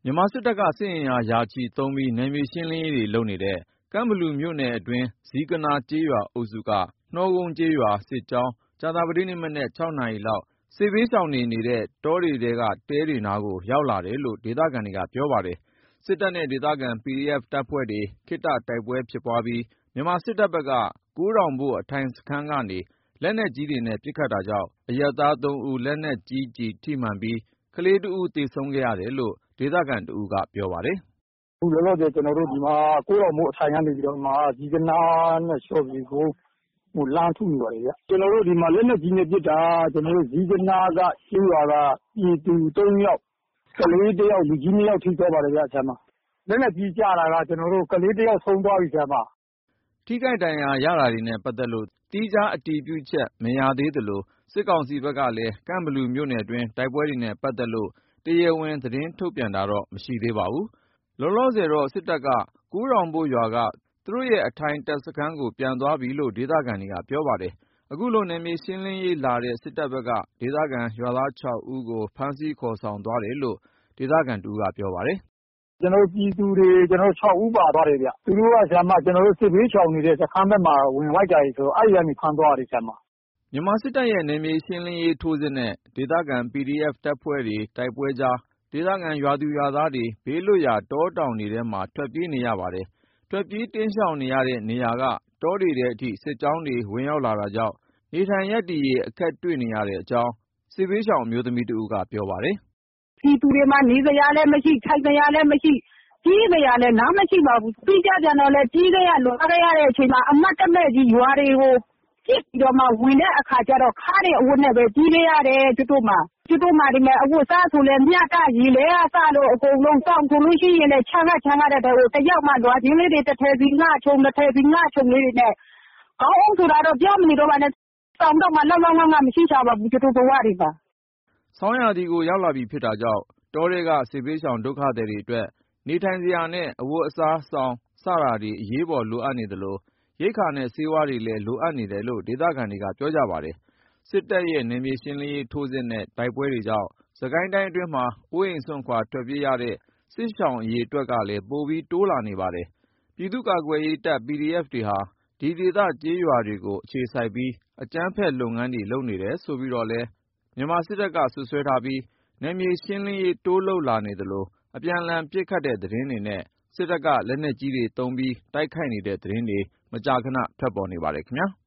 မြန်မာစစ်တပ်က စစ်အင်အားရာချီသုံးပြီး နယ်မြေရှင်းလင်းရေးတွေလုပ်နေတဲ့ ကန့်ဘလူမြို့နယ်အတွင်း ဇီးကနားကျေးရွာအုပ်စုက နှောကုန်းကျေးရွာစစ်ကြောင်း ကြာသပတေးနေ့မနက် ၆ နာရီလောက် စစ်ဘေးရှောင်တွေနေတဲ့ တောတွေထဲက တဲတွေနားကို ရောက်လာတယ်လို့ ဒေသခံတွေက ပြောပါတယ်။ စစ်တပ်နဲ့ ဒေသခံ PDF တပ်ဖွဲ့တွေ ခေတ္တတိုက်ပွဲဖြစ်ပွားပြီး မြန်မာစစ်တပ်ဘက်က ကိုးတောင်ဘို့ အထိုင်စခန်းကနေ လက်နက်ကြီးတွေနဲ့ ပစ်ခတ်တာကြောင့် အရပ်သား ၃ ဦး လက်နက်ကြီးကျည်ထိမှန်ပြီး ကလေးတဦး သေဆုံးခဲ့ရတယ်လို့ ဒေသခံတဦးက ပြောပါတယ်။ “အခုလောလောဆယ် ကျွန်တော်တို့ဒီမှာ ကိုးတောင်ဘို့အထိုင်ကနေပြီးတော့မှ ဇီးကနားနဲ့ လျှော်ဖြူကုန်းကို လှမ်းထုနေပါတယ်ဗျ။ ကျွန်တော်တို့ဒီမှာ လက်နက်ကြီးနဲ့ပစ်တာ ကျွန်တော်တို့ ဇီးကနားက ကျေးရွာက ပြည်သူ ၃ ယောက် ကလေးတယောက် လူကြီး 2 ယောက်ထိသွားပါတယ်ဗျ။ လက်နက်ကြီးကျတာက ကျွန်တော်တို့ ကလေးတယောက်ဆုံးသွားပြီ။ ” ထိခိုက်ဒဏ်ရာရတာတွေနဲ့ပတ်သက်လို့ သီးခြားအတည်ပြုချက် မရသေးသလို စစ်ကောင်စီဘက်ကလည်း ကန့်ဘလူမြို့နယ်တွင်း တိုက်ပွဲတွေနဲ့ပတ်သက်လို့ တရားဝင် သတင်းထုတ်ပြန်တာတော့ မရှိသေးပါဘူး။ လောလောဆယ်တော့ စစ်တပ်က ကိုးထောင်ဘို့ရွာက သူတို့ရဲ့အထိုင်တပ်စခန်းကို ပြန်သွားပြီလို့ ဒေသခံတွေက ပြောပါတယ်။ အခုလို နယ်မြေရှင်းလင်းရေးလာတဲ့ စစ်တပ်ဘက်က ဒေသခံရွာသား ၆ ဦးကို ဖမ်းဆီးခေါ်ဆောင်သွားတယ်လို့ ဒေသခံတဦးက ပြောပါတယ်။ “ကျွန်တော်တို့ပြည်သူတွေ 6 ဦးပါသွားတယ်ဗျ။ သူတို့က ကျွန်တော်တို့ စစ်ဘေးရှောင်နေတဲ့စခန်းဘက်မှာ ဝင်တိုက်တာတွေဆိုတော့ အဲ့ကနေဖမ်းသွားတာ။” မြန်မာစစ်တပ်ရဲ့ နယ်မြေရှင်းလင်းရေးထိုးစစ်နဲ့ ဒေသခံ PDF တပ်ဖွဲ့တွေ တိုက်ပွဲကြား ဒေသခံရွာသူရွာသားတွေ ဘေးလွတ်ရာ တောတောင်တွေထဲမှာ ထွက်ပြေးနေရပါတယ်။ ထွက်ပြေးတိမ်းရှောင်နေရတဲ့နေရာက တောတွေထဲအထိ စစ်ကြောင်းတွေ ဝင်ရောက်လာတာကြောင့် နေထိုင်ရပ်တည်ရေး အခက်တွေ့နေရတဲ့အကြောင်း စစ်ဘေးရှောင်အမျိုးသမီးတဦးက ပြောပါတယ်။ “ပြည်သူတွေမှာ နေစရာလည်းမရှိ ထိုင်စရာလည်းမရှိ ပြေးစရာလည်း လမ်းမရှိပါဘူး။ ပြီးကြပြန်တော့လည်း ပြေးခဲ့ရလွှားခဲ့ရတဲ့အချိန်မှာ အမှတ်တမဲ့ကြီး ရွာတွေကို ပစ်ပြီးတော့မှ ဝင်တဲ့အခါကျတော့ ခါးနေအဝတ်နဲ့ပဲ ပြေးခဲ့ရတယ်ကျုပ်တို့မှာ။ ကျုပ်တို့မှာ အဝတ်အစားဆိုလည်း မျှတ ရေလဲကစလို့ အကုန်လုံး စောင်ဆိုလို့ရှိရင်လည်း ချမ်းကတဲ့ထဲကို တယောက်မှ လွှာချင်းလေးတွေ တထည်စီငှခြုံ 2 ထည်စီငှခြုံလေးတွေနဲ့ ခေါင်းအုံးဆိုတာတော့ ပြောမနေတော့ပါနဲ့ စောင်တောင်မှ လောက်လောက်ငင မရှိရှာပါဘူး ကျုပ်တို့ဘဝတွေမှာ။ ” ဆောင်းရာသီကို ရောက်လာပြီဖြစ်တာကြောင့် တောထဲက စစ်ဘေးရှောင်ဒုက္ခသည်တွေအတွက် နေထိုင်စရာနဲ့ အဝတ်အစား စောင် စတာတွေ အရေးပေါ်လိုအပ်နေသလို ရိက္ခာနဲ့ ဆေးဝါးတွေလည်း လိုအပ်နေတယ်လို့ ဒေသခံတွေက ပြောကြပါတယ်။ စစ်တပ်ရဲ့ နယ်မြေရှင်းလင်းရေးထိုးစစ်နဲ့ တိုက်ပွဲတွေကြောင့် စစ်ကိုင်းတိုင်းအတွင်းမှာ အိုးအိမ်စွန့်ခွာ ထွက်ပြေးရတဲ့ စစ်ရှောင်အရေအတွက်ကလည်း ပိုပြီးတိုးလာနေပါတယ်။ ပြည်သူ့ကာကွယ်ရေးတပ် PDF တွေဟာ ဒီဒေသကျေးရွာတွေကို အခြေစိုက်ပြီး အကြမ်းဖက်လုပ်ငန်းတွေ လုပ်နေတယ်ဆိုပြီးတော့လည်း မြန်မာစစ်တပ်က စွပ်စွဲထားပြီး နယ်မြေရှင်းလင်းရေး တိုးလုပ်လာနေသလို အပြန်အလှန် ပစ်ခတ်တဲ့သတင်းတွေနဲ့ စစ်တပ်က လက်နက်ကြီးတွေသုံးပြီး တိုက်ခိုက်နေတဲ့သတင်းတွေ မကြာခဏ ထွက်ပေါ်နေပါတယ်ခင်ဗျာ။